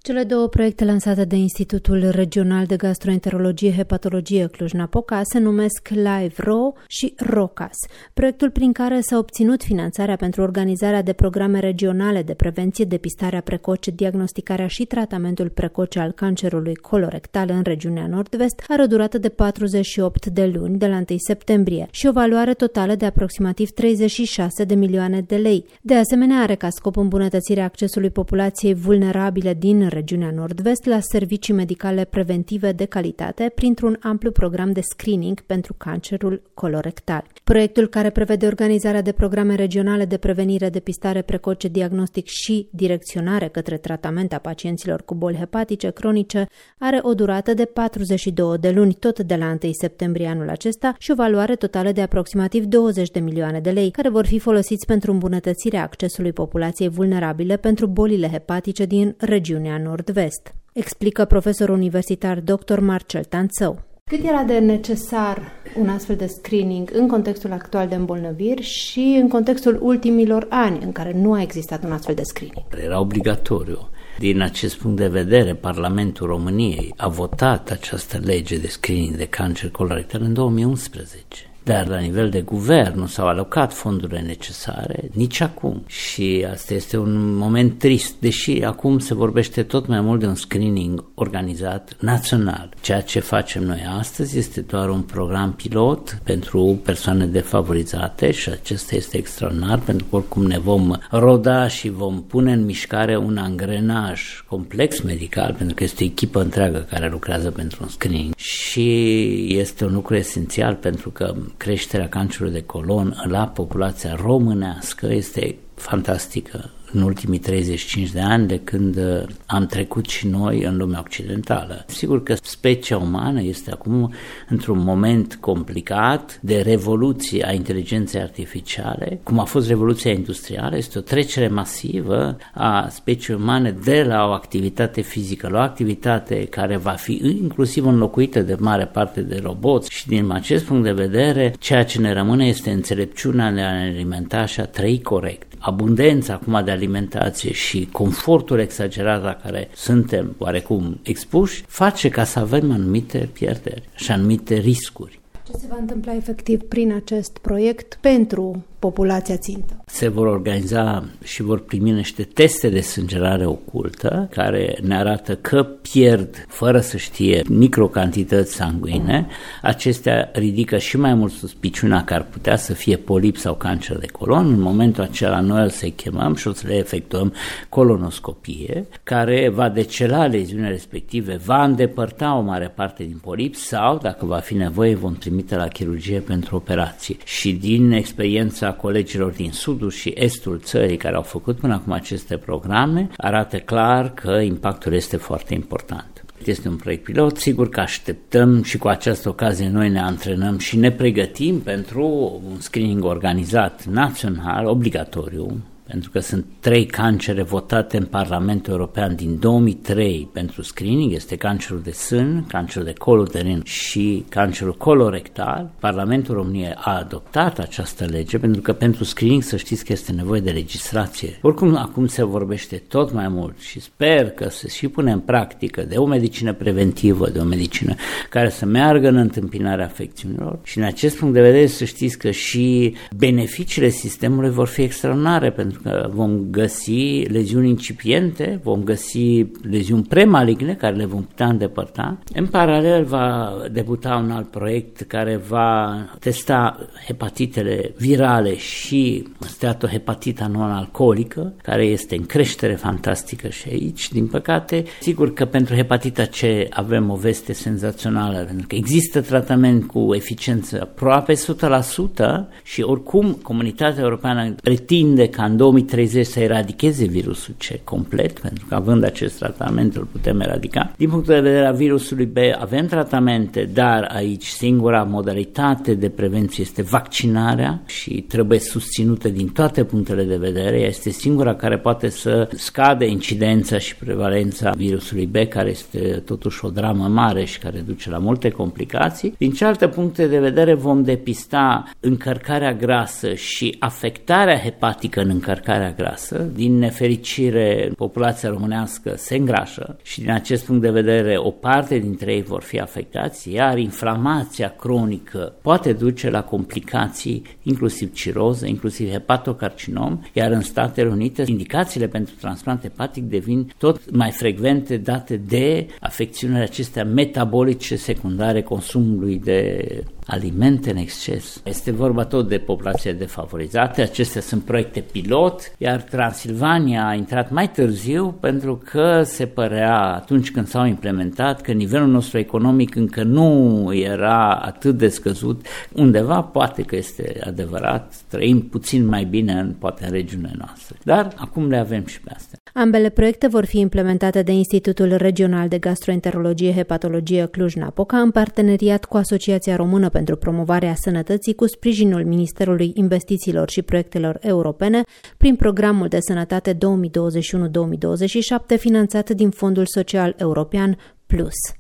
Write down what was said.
Cele două proiecte lansate de Institutul Regional de Gastroenterologie Hepatologie Cluj-Napoca se numesc LIVE-RO și ROCAS, proiectul prin care s-a obținut finanțarea pentru organizarea de programe regionale de prevenție, depistarea precoce, diagnosticarea și tratamentul precoce al cancerului colorectal în regiunea Nord-Vest, are o durată de 48 de luni de la 1 septembrie și o valoare totală de aproximativ 36 de milioane de lei. De asemenea, are ca scop îmbunătățirea accesului populației vulnerabile din regiunea Nord-Vest la servicii medicale preventive de calitate printr-un amplu program de screening pentru cancerul colorectal. Proiectul, care prevede organizarea de programe regionale de prevenire, depistare precoce, diagnostic și direcționare către tratament a pacienților cu boli hepatice cronice, are o durată de 42 de luni, tot de la 1 septembrie anul acesta, și o valoare totală de aproximativ 20 de milioane de lei, care vor fi folosiți pentru îmbunătățirea accesului populației vulnerabile pentru bolile hepatice din regiunea Nord-Vest, explică profesorul universitar dr. Marcel Tanțău. Cât era de necesar un astfel de screening în contextul actual de îmbolnăviri și în contextul ultimilor ani în care nu a existat un astfel de screening? Era obligatoriu. Din acest punct de vedere, Parlamentul României a votat această lege de screening de cancer colorectal în 2011. Dar la nivel de guvern nu s-au alocat fondurile necesare nici acum. Și asta este un moment trist, deși acum se vorbește tot mai mult de un screening organizat național. Ceea ce facem noi astăzi este doar un program pilot pentru persoane defavorizate și acesta este extraordinar, pentru că oricum ne vom roda și vom pune în mișcare un angrenaj complex medical, pentru că este o echipă întreagă care lucrează pentru un screening și este un lucru esențial, pentru că creșterea cancerului de colon la populația românească este fantastică în ultimii 35 de ani de când am trecut și noi în lumea occidentală. Sigur că specia umană este acum într-un moment complicat de revoluție a inteligenței artificiale, cum a fost revoluția industrială. Este o trecere masivă a speciei umane de la o activitate fizică la o activitate care va fi inclusiv înlocuită de mare parte de roboți și din acest punct de vedere ceea ce ne rămâne este înțelepciunea de a ne alimenta și a trăi corect. Abundența acum de alimentație și confortul exagerat la care suntem oarecum expuși face ca să avem anumite pierderi și anumite riscuri. Ce se va întâmpla efectiv prin acest proiect pentru populația țintă? Se vor organiza și vor primi niște teste de sângerare ocultă care ne arată că pierd, fără să știe, microcantități sanguine. Acestea ridică și mai mult suspiciunea că ar putea să fie polip sau cancer de colon. În momentul acela noi o să-i chemăm și o să le efectuăm colonoscopie, care va decela leziunile respective, va îndepărta o mare parte din polip sau, dacă va fi nevoie, vom trimite la chirurgie pentru operație. Și din experiența colegilor din sudul și estul țării care au făcut până acum aceste programe, arată clar că impactul este foarte important. Este un proiect pilot, sigur că așteptăm și cu această ocazie noi ne antrenăm și ne pregătim pentru un screening organizat național, obligatoriu, pentru că sunt 3 cancere votate în Parlamentul European din 2003 pentru screening, este cancerul de sân, cancerul de col uterin și cancerul colorectal. Parlamentul României a adoptat această lege pentru că pentru screening să știți că este nevoie de legislație. Oricum acum se vorbește tot mai mult și sper că se și pune în practică de o medicină preventivă, de o medicină care să meargă în întâmpinarea afecțiunilor și în acest punct de vedere să știți că și beneficiile sistemului vor fi extraordinare, pentru că vom găsi leziuni incipiente, vom găsi leziuni premaligne care le vom putea îndepărta. În paralel va debuta un alt proiect care va testa hepatitele virale și steatohepatita non-alcoolică, care este în creștere fantastică și aici. Din păcate, sigur că pentru hepatita C avem o veste senzațională, pentru că există tratament cu eficiență aproape 100% și oricum comunitatea europeană pretinde ca în 2030 să eradicheze virusul C complet, pentru că având acest tratament îl putem eradica. Din punctul de vedere a virusului B avem tratamente, dar aici singura modalitate de prevenție este vaccinarea și trebuie susținută din toate punctele de vedere. Este singura care poate să scade incidența și prevalența virusului B, care este totuși o dramă mare și care duce la multe complicații. Din cealaltă puncte de vedere vom depista încărcarea grasă și afectarea hepatică în încărcarea încărcarea grasă. Din nefericire, populația românească se îngrașă și din acest punct de vedere o parte dintre ei vor fi afectați, iar inflamația cronică poate duce la complicații, inclusiv ciroză, inclusiv hepatocarcinom, iar în Statele Unite indicațiile pentru transplant hepatic devin tot mai frecvente date de afecțiunile acestea metabolice secundare consumului de alimente în exces. Este vorba tot de populații defavorizate, acestea sunt proiecte pilot, iar Transilvania a intrat mai târziu pentru că se părea atunci când s-au implementat că nivelul nostru economic încă nu era atât de scăzut. Undeva poate că este adevărat, trăim puțin mai bine poate în regiunile noastre, dar acum le avem și pe astea. Ambele proiecte vor fi implementate de Institutul Regional de Gastroenterologie Hepatologie Cluj-Napoca în parteneriat cu Asociația Română pentru Promovarea Sănătății cu sprijinul Ministerului Investițiilor și Proiectelor Europene prin Programul de Sănătate 2021-2027 finanțat din Fondul Social European Plus.